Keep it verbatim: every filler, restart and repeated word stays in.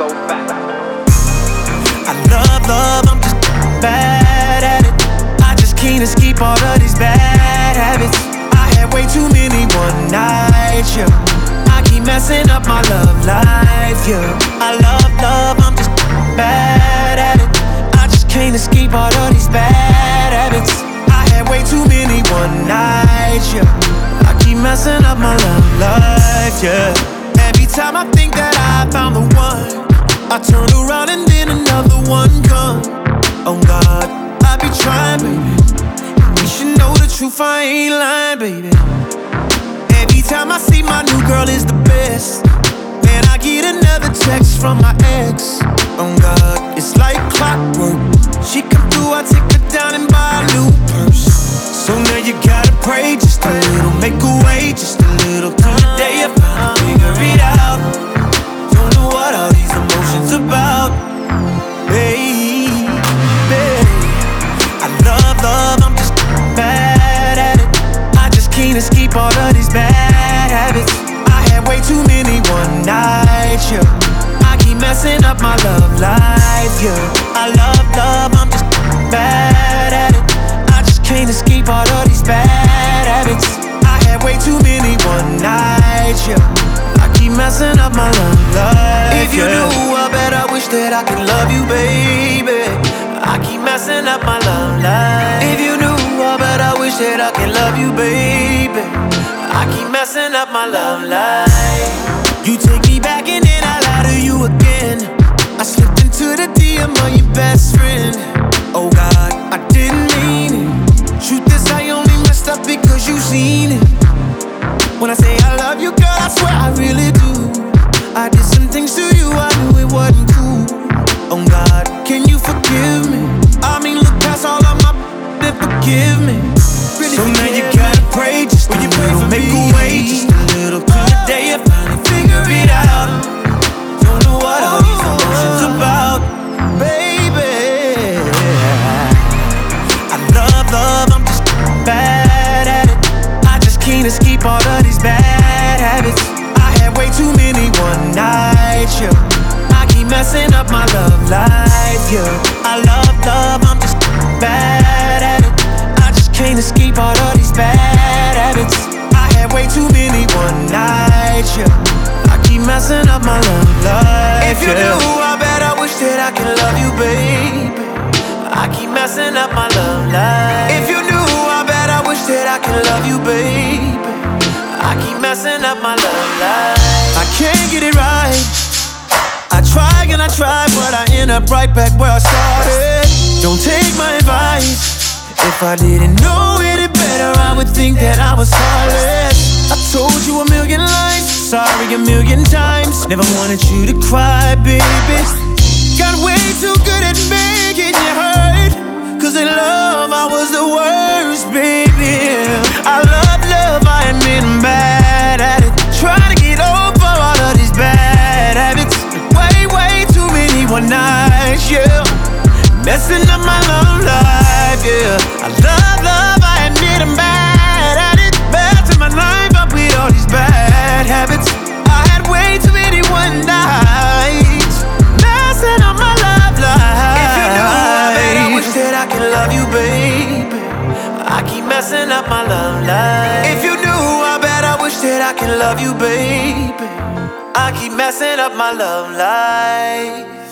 so fat. I love love, I'm just bad at it. I just can't escape all of these bad habits. I had way too many one nights, yeah. I keep messing up my love life, yeah. I love love, I'm just bad at it. I just can't escape all of these bad habits. I had way too many one nights, yeah. I keep messing up my love life, yeah. Every time I think that I found the one, I turn around and then another one comes. Oh God, I be trying, baby. You should know the truth, I ain't lying, baby. Every time I see my new girl is the best, man, I get another text from my ex. Oh God, it's like clockwork. She come through, I take her down and buy a new purse. So now you gotta pray just a little, make a way just a little. Till the day I finally figure it out. Don't know what all these emotions about, baby. I love love, I'm just bad at it. I just can't escape all of these bad habits. I had way too many one nights, yeah. I keep messing up my love life, yeah. I love love, I'm just bad at it. I just can't escape all of these bad habits. I had way too many one nights, yeah. I keep messing up my love life. If you yeah. knew, I bet I wish that I could love you, baby. I keep messing up my love life. If you knew, I bet I wish that I could love you, baby. I keep messing up my love life. You take me back and then I lie to you again. I slipped into the D M of your best friend. Oh God, I didn't mean it. Truth is, I only messed up because you seen it. When I say I love you, girl, I swear I really do. I did some things to you, I knew it wasn't cool. Oh God, can you forgive me? I mean, look past all of my and forgive me. Really so now you gotta me. Pray just a you little, make me. A way just a little. Till the day I finally figure it out. Don't know what all these emotions about, baby. I love love, I'm just bad at it. I just can't escape all of these bad habits. I had way too many one nights, yeah. I keep messing up my love life, yeah. I love love, I'm just bad at it. I just can't escape all of these bad habits. I had way too many one nights, yeah. I keep messing up my love life. If you yeah. knew, I bet I wish that I could love you, baby. I keep messing up my love life. If you knew, I bet I wish that I could love you, baby. I keep messing up my love life. I can't get it right. I try and I try, but I end up right back where I started. Don't take my advice. If I didn't know any better, I would think that I was heartless. I told you a million lies, sorry a million times. Never wanted you to cry, baby. Got way too good at making you hurt. Cause in love I was the worst, baby. I love love, I admit I'm bad at it. Trying to get over all of these bad habits. Way, way too many one nights, yeah. Messing up my love life, yeah. I love love, I admit I'm bad at it. Bad to my life up with all these bad habits. I had way too many one nights. Messing up my love life. If you knew, I bet I wish that I could love you, baby. I keep messing up my love life. If you knew, I bet I wish that I could love you, baby. I keep messing up my love life.